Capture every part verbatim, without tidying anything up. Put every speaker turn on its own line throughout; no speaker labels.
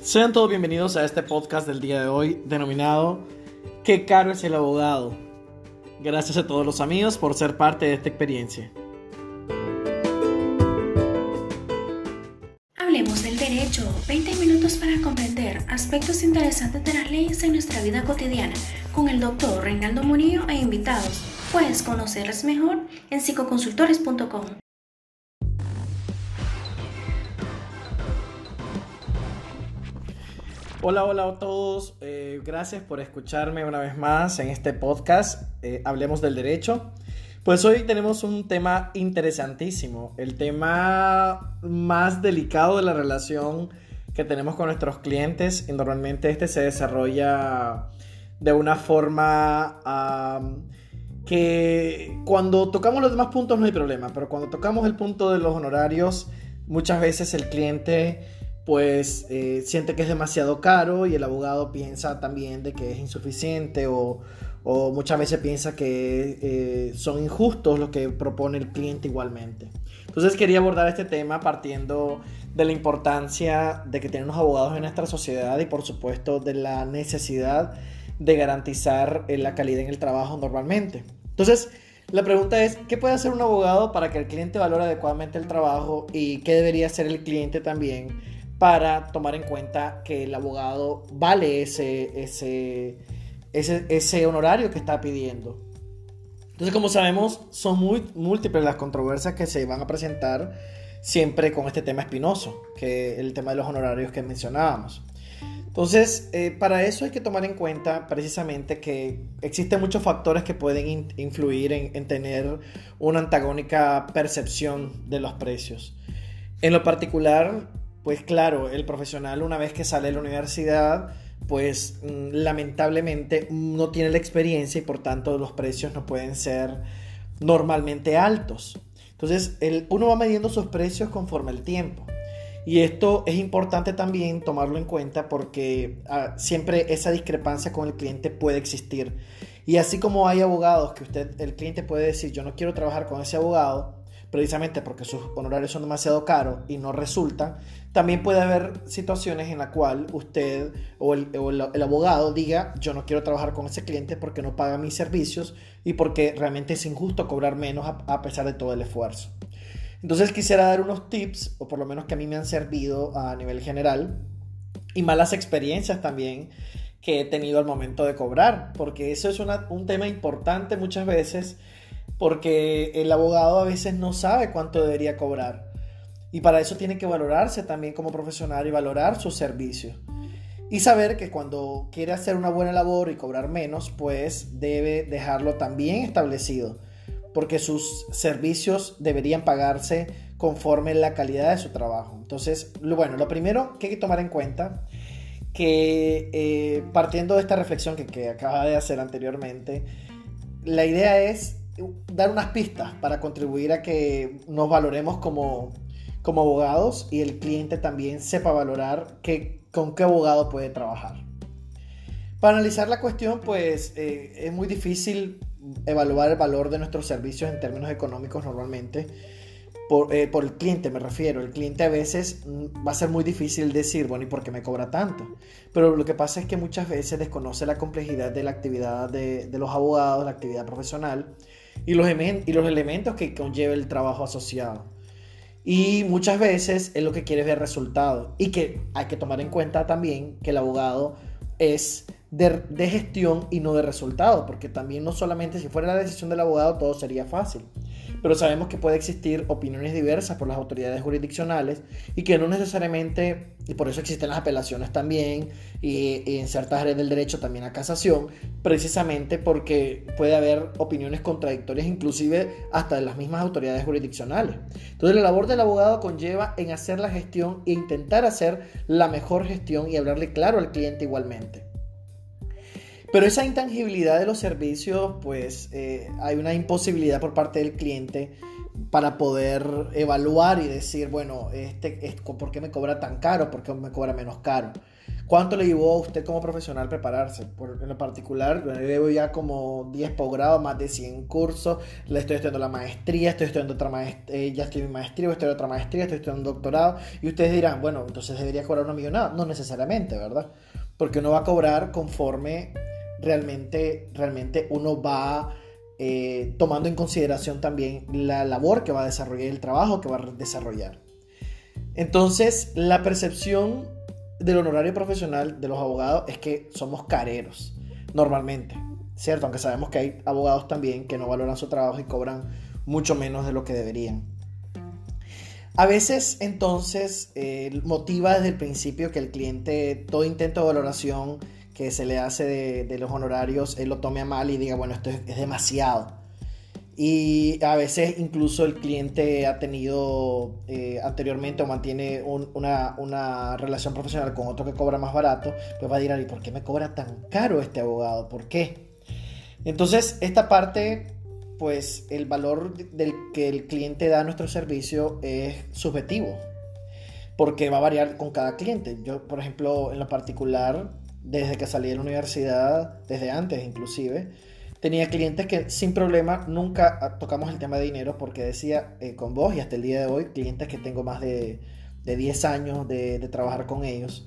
Sean todos bienvenidos a este podcast del día de hoy denominado ¿Qué caro es el abogado? Gracias a todos los amigos por ser parte de esta experiencia.
Hablemos del derecho, veinte minutos para comprender aspectos interesantes de las leyes en nuestra vida cotidiana con el doctor Reinaldo Murillo e invitados. Puedes conocerles mejor en psicoconsultores punto com.
Hola, hola a todos. Eh, gracias por escucharme una vez más en este podcast. Eh, Hablemos del derecho. Pues hoy tenemos un tema interesantísimo, el tema más delicado de la relación que tenemos con nuestros clientes, y normalmente este se desarrolla de una forma um, que cuando tocamos los demás puntos no hay problema, pero cuando tocamos el punto de los honorarios, muchas veces el cliente pues eh, siente que es demasiado caro y el abogado piensa también de que es insuficiente o, o muchas veces piensa que eh, son injustos los que propone el cliente igualmente. Entonces quería abordar este tema partiendo de la importancia de que tenemos abogados en nuestra sociedad y por supuesto de la necesidad de garantizar la calidad en el trabajo normalmente. Entonces la pregunta es, ¿qué puede hacer un abogado para que el cliente valore adecuadamente el trabajo y qué debería hacer el cliente también para tomar en cuenta que el abogado vale ese, ese, ese, ese honorario que está pidiendo? Entonces, como sabemos, son muy múltiples las controversias que se van a presentar siempre con este tema espinoso, que es el tema de los honorarios que mencionábamos. Entonces, eh, para eso hay que tomar en cuenta precisamente que existen muchos factores que pueden in- influir en, en tener una antagónica percepción de los precios. En lo particular, pues claro, el profesional una vez que sale de la universidad, pues mmm, lamentablemente no tiene la experiencia y por tanto los precios no pueden ser normalmente altos. Entonces el, uno va midiendo sus precios conforme el tiempo. Y esto es importante también tomarlo en cuenta porque ah, siempre esa discrepancia con el cliente puede existir. Y así como hay abogados que usted, el cliente puede decir yo no quiero trabajar con ese abogado, precisamente porque sus honorarios son demasiado caros y no resultan, también puede haber situaciones en las cuales usted o, el, o el, el abogado diga yo no quiero trabajar con ese cliente porque no paga mis servicios y porque realmente es injusto cobrar menos a, a pesar de todo el esfuerzo. Entonces quisiera dar unos tips, o por lo menos que a mí me han servido a nivel general, y malas experiencias también que he tenido al momento de cobrar, porque eso es una, un tema importante muchas veces, porque el abogado a veces no sabe cuánto debería cobrar y para eso tiene que valorarse también como profesional y valorar sus servicios y saber que cuando quiere hacer una buena labor y cobrar menos, pues debe dejarlo también establecido, porque sus servicios deberían pagarse conforme la calidad de su trabajo. Entonces, bueno, lo primero que hay que tomar en cuenta que eh, partiendo de esta reflexión que, que acaba de hacer anteriormente, la idea es dar unas pistas para contribuir a que nos valoremos como, como abogados y el cliente también sepa valorar que, con qué abogado puede trabajar. Para analizar la cuestión, pues eh, es muy difícil evaluar el valor de nuestros servicios en términos económicos normalmente. Por, eh, por el cliente me refiero. El cliente a veces va a ser muy difícil decir, bueno, ¿y por qué me cobra tanto? Pero lo que pasa es que muchas veces desconoce la complejidad de la actividad de, de los abogados, la actividad profesional y los, y los elementos que conlleva el trabajo asociado. Y muchas veces es lo que quiere ver resultado. Y que hay que tomar en cuenta también que el abogado es de, de gestión y no de resultado, porque también no solamente si fuera la decisión del abogado todo sería fácil, pero sabemos que puede existir opiniones diversas por las autoridades jurisdiccionales y que no necesariamente, y por eso existen las apelaciones también y, y en ciertas áreas del derecho también la casación, precisamente porque puede haber opiniones contradictorias inclusive hasta de las mismas autoridades jurisdiccionales. Entonces la labor del abogado conlleva en hacer la gestión e intentar hacer la mejor gestión y hablarle claro al cliente igualmente. Pero esa intangibilidad de los servicios, pues eh, hay una imposibilidad por parte del cliente para poder evaluar y decir, bueno, este, este, ¿por qué me cobra tan caro? ¿Por qué me cobra menos caro? ¿Cuánto le llevó a usted como profesional prepararse? Por, en lo particular, yo llevo ya como diez posgrados, más de cien cursos, le estoy estudiando la maestría, estoy estudiando otra maestría, eh, ya estoy en maestría, estoy en otra maestría, estoy estudiando un doctorado, y ustedes dirán, bueno, entonces debería cobrar una millonada. No necesariamente, ¿verdad? Porque uno va a cobrar conforme realmente, realmente uno va eh, tomando en consideración también la labor que va a desarrollar, el trabajo que va a desarrollar. Entonces, la percepción del honorario profesional de los abogados es que somos careros, normalmente, ¿cierto? Aunque sabemos que hay abogados también que no valoran su trabajo y cobran mucho menos de lo que deberían. A veces, entonces, eh, motiva desde el principio que el cliente, todo intento de valoración que se le hace de, de los honorarios, él lo tome a mal y diga, bueno, esto es, es demasiado. Y a veces incluso el cliente ha tenido eh, anteriormente o mantiene un, una, una relación profesional con otro que cobra más barato, pues va a decir, ¿y por qué me cobra tan caro este abogado? ¿Por qué? Entonces, esta parte, pues el valor del que el cliente da a nuestro servicio es subjetivo, porque va a variar con cada cliente. Yo, por ejemplo, en lo particular, desde que salí de la universidad, desde antes inclusive, tenía clientes que sin problema nunca tocamos el tema de dinero, porque decía eh, con vos, y hasta el día de hoy, clientes que tengo más de, de diez años de, de trabajar con ellos.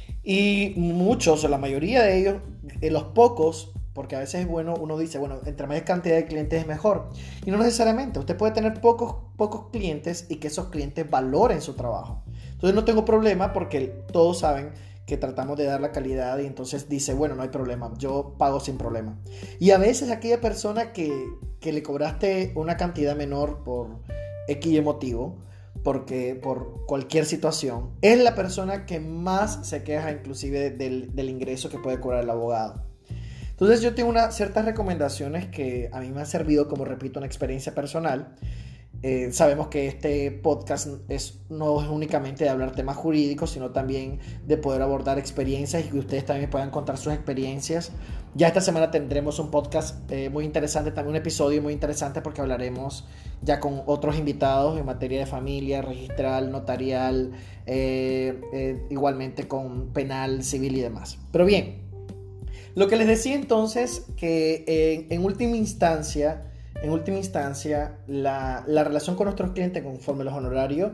Y muchos, o la mayoría de ellos, eh, los pocos, porque a veces es bueno, uno dice, bueno, entre más cantidad de clientes es mejor. Y no necesariamente, usted puede tener pocos, pocos clientes y que esos clientes valoren su trabajo. Entonces no tengo problema porque todos saben que tratamos de dar la calidad y entonces dice, bueno, no hay problema, yo pago sin problema. Y a veces aquella persona que, que le cobraste una cantidad menor por X motivo, porque por cualquier situación, es la persona que más se queja inclusive del, del ingreso que puede cobrar el abogado. Entonces yo tengo unas ciertas recomendaciones que a mí me han servido, como repito, una experiencia personal. Eh, sabemos que este podcast es, no es únicamente de hablar temas jurídicos, sino también de poder abordar experiencias y que ustedes también puedan contar sus experiencias. Ya esta semana tendremos un podcast eh, muy interesante, también un episodio muy interesante, porque hablaremos ya con otros invitados en materia de familia, registral, notarial, eh, eh, igualmente con penal, civil y demás. Pero bien, lo que les decía entonces, que eh, en última instancia... En última instancia, la, la relación con nuestros clientes conforme los honorarios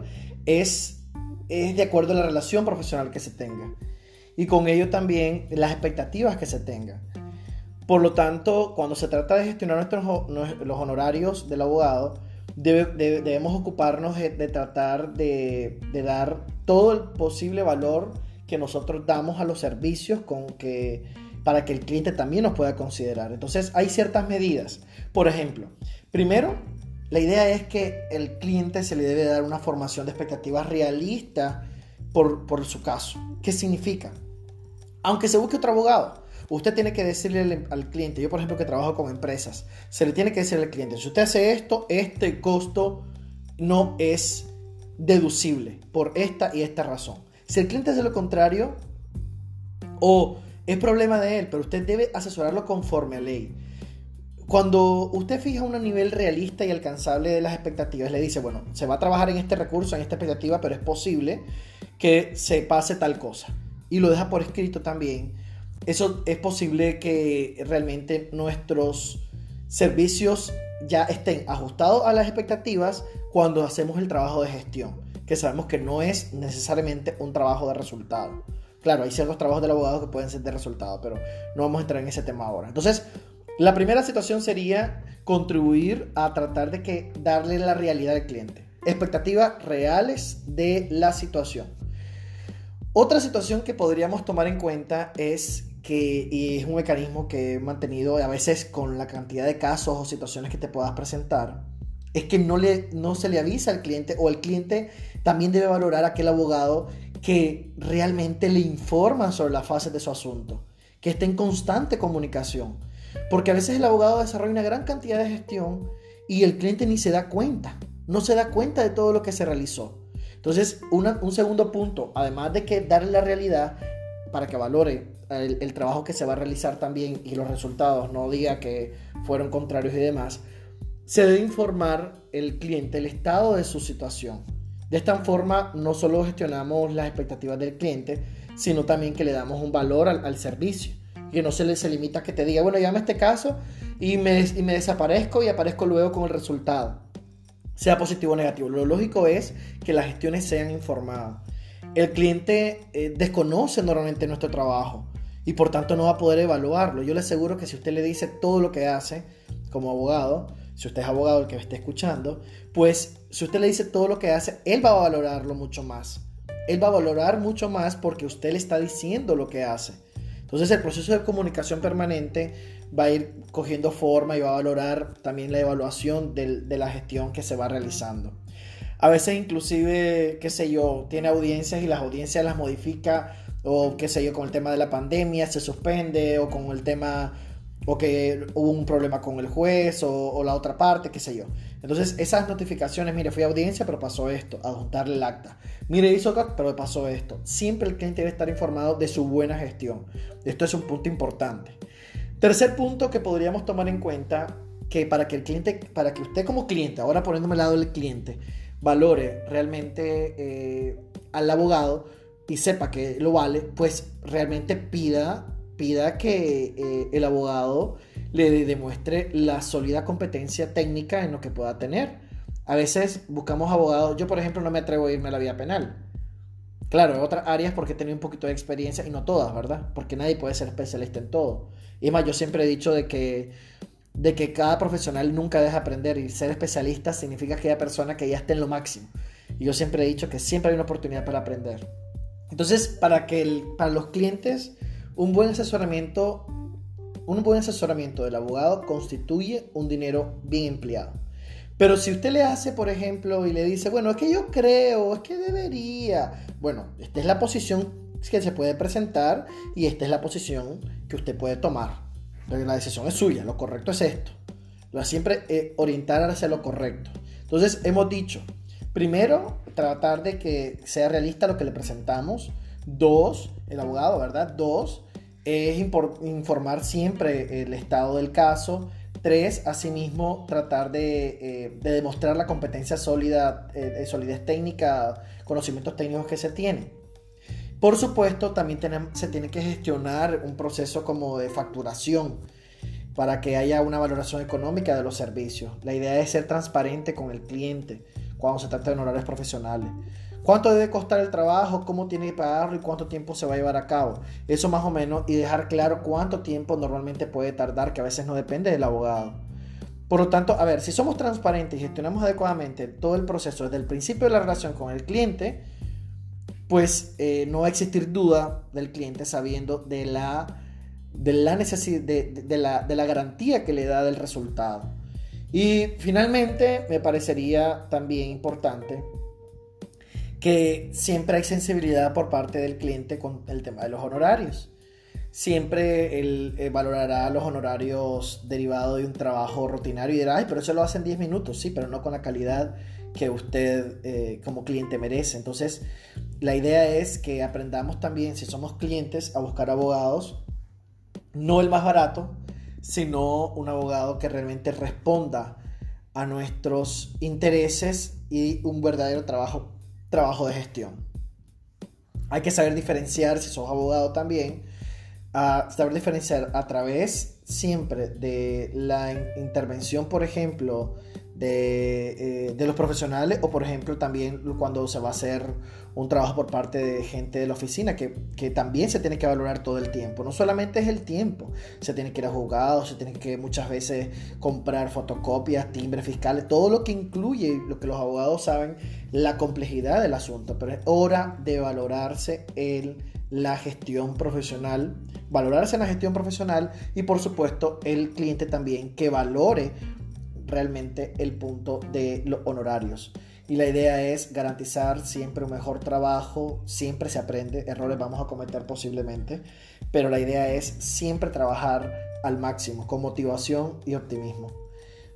es, es de acuerdo a la relación profesional que se tenga. Y con ello también las expectativas que se tengan. Por lo tanto, cuando se trata de gestionar nuestros, los honorarios del abogado, debe, debe, debemos ocuparnos de, de tratar de, de dar todo el posible valor que nosotros damos a los servicios con que... para que el cliente también nos pueda considerar. Entonces hay ciertas medidas. Por ejemplo, primero, la idea es que el cliente se le debe dar una formación de expectativas realista por, por su caso. ¿Qué significa? Aunque se busque otro abogado, usted tiene que decirle al, al cliente, yo por ejemplo que trabajo con empresas, se le tiene que decir al cliente, si usted hace esto, este costo no es deducible por esta y esta razón. Si el cliente hace lo contrario, o es problema de él, pero usted debe asesorarlo conforme a ley. Cuando usted fija un nivel realista y alcanzable de las expectativas, le dice, bueno, se va a trabajar en este recurso, en esta expectativa, pero es posible que se pase tal cosa. Y lo deja por escrito también. Eso es posible que realmente nuestros servicios ya estén ajustados a las expectativas cuando hacemos el trabajo de gestión, que sabemos que no es necesariamente un trabajo de resultado. Claro, hay ciertos trabajos del abogado que pueden ser de resultado, pero no vamos a entrar en ese tema ahora. Entonces, la primera situación sería contribuir a tratar de que darle la realidad al cliente. Expectativas reales de la situación. Otra situación que podríamos tomar en cuenta es que, y es un mecanismo que he mantenido a veces con la cantidad de casos o situaciones que te puedas presentar, es que no, le, no se le avisa al cliente, o el cliente también debe valorar a aquel abogado que realmente le informa sobre las fases de su asunto, que esté en constante comunicación, porque a veces el abogado desarrolla una gran cantidad de gestión y el cliente ni se da cuenta, no se da cuenta de todo lo que se realizó. Entonces, una, un segundo punto, además de que darle la realidad para que valore el, el trabajo que se va a realizar también y los resultados, no diga que fueron contrarios y demás, se debe informar el cliente el estado de su situación, De esta forma no solo gestionamos las expectativas del cliente, sino también que le damos un valor al, al servicio. Que no se le se limita a que te diga, bueno, llame este caso y me, y me desaparezco y aparezco luego con el resultado, sea positivo o negativo. Lo lógico es que las gestiones sean informadas. El cliente eh, desconoce normalmente nuestro trabajo y por tanto no va a poder evaluarlo. Yo le aseguro que si usted le dice todo lo que hace como abogado, si usted es abogado el que me esté escuchando, pues si usted le dice todo lo que hace, él va a valorarlo mucho más. Él va a valorar mucho más porque usted le está diciendo lo que hace. Entonces el proceso de comunicación permanente va a ir cogiendo forma y va a valorar también la evaluación de, de la gestión que se va realizando. A veces inclusive, qué sé yo, tiene audiencias y las audiencias las modifica, o qué sé yo, con el tema de la pandemia se suspende, o con el tema, o que hubo un problema con el juez, o, o la otra parte, qué sé yo. Entonces esas notificaciones, mire, fui a audiencia pero pasó esto, adjuntarle el acta. Mire, hizo acá pero pasó esto. Siempre el cliente debe estar informado de su buena gestión. Esto es un punto importante. Tercer punto que podríamos tomar en cuenta, que para que el cliente, para que usted como cliente, ahora poniéndome al lado del cliente, valore realmente eh, al abogado y sepa que lo vale, pues realmente pida, pida que eh, el abogado le demuestre la sólida competencia técnica en lo que pueda tener. A veces buscamos abogados. Yo, por ejemplo, no me atrevo a irme a la vía penal. Claro, en otras áreas porque he tenido un poquito de experiencia, y no todas, ¿verdad? Porque nadie puede ser especialista en todo. Y es más, yo siempre he dicho de que, de que cada profesional nunca deja aprender, y ser especialista significa aquella persona que ya esté en lo máximo. Y yo siempre he dicho que siempre hay una oportunidad para aprender. Entonces, para, que el, para los clientes, un buen asesoramiento, un buen asesoramiento del abogado constituye un dinero bien empleado. Pero si usted le hace, por ejemplo, y le dice, bueno, es que yo creo, es que debería. Bueno, esta es la posición que se puede presentar y esta es la posición que usted puede tomar. La decisión es suya, lo correcto es esto. Siempre eh, orientar hacia lo correcto. Entonces, hemos dicho, primero, tratar de que sea realista lo que le presentamos. Dos, el abogado, ¿verdad? Dos, es impor- informar siempre el estado del caso. Tres, asimismo, tratar de, eh, de demostrar la competencia sólida, eh, solidez técnica, conocimientos técnicos que se tienen. Por supuesto, también tenemos, se tiene que gestionar un proceso como de facturación para que haya una valoración económica de los servicios. La idea es ser transparente con el cliente cuando se trata de honorarios profesionales. ¿Cuánto debe costar el trabajo? ¿Cómo tiene que pagarlo? ¿Y cuánto tiempo se va a llevar a cabo? Eso más o menos, y dejar claro cuánto tiempo normalmente puede tardar, que a veces no depende del abogado. Por lo tanto, a ver, si somos transparentes y gestionamos adecuadamente todo el proceso desde el principio de la relación con el cliente, pues eh, no va a existir duda del cliente sabiendo de la, de la necesidad, de, de, de, la, de la garantía que le da del resultado. Y finalmente, me parecería también importante que siempre hay sensibilidad por parte del cliente con el tema de los honorarios. Siempre él eh, valorará los honorarios derivados de un trabajo rutinario y dirá, ay, pero eso lo hacen diez minutos, sí, pero no con la calidad que usted eh, como cliente merece. Entonces, la idea es que aprendamos también, si somos clientes, a buscar abogados, no el más barato, sino un abogado que realmente responda a nuestros intereses y un verdadero trabajo trabajo de gestión. Hay que saber diferenciar, si sos abogado también, a saber diferenciar a través siempre de la intervención, por ejemplo, de, eh, de los profesionales, o por ejemplo también cuando se va a hacer un trabajo por parte de gente de la oficina, que, que también se tiene que valorar todo el tiempo. No solamente es el tiempo, se tiene que ir a juzgados, se tiene que muchas veces comprar fotocopias, timbres fiscales, todo lo que incluye, lo que los abogados saben, la complejidad del asunto. Pero es hora de valorarse en la gestión profesional, valorarse en la gestión profesional, y por supuesto el cliente también que valore realmente el punto de los honorarios. Y la idea es garantizar siempre un mejor trabajo. Siempre se aprende, errores vamos a cometer posiblemente, pero la idea es siempre trabajar al máximo con motivación y optimismo.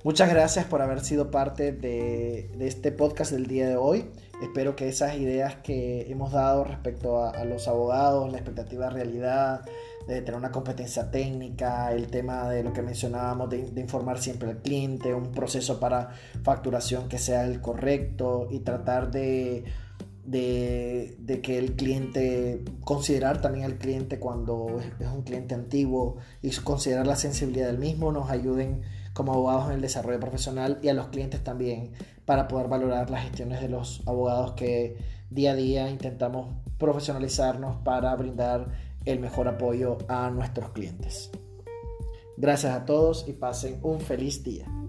Muchas gracias por haber sido parte de, de este podcast del día de hoy. Espero que esas ideas que hemos dado respecto a, a los abogados, la expectativa de realidad, de tener una competencia técnica, el tema de lo que mencionábamos de, de informar siempre al cliente, un proceso para facturación que sea el correcto y tratar de, de, de que el cliente, considerar también al cliente cuando es, es un cliente antiguo y considerar la sensibilidad del mismo, nos ayuden como abogados en el desarrollo profesional y a los clientes también para poder valorar las gestiones de los abogados que día a día intentamos profesionalizarnos para brindar el mejor apoyo a nuestros clientes. Gracias a todos y pasen un feliz día.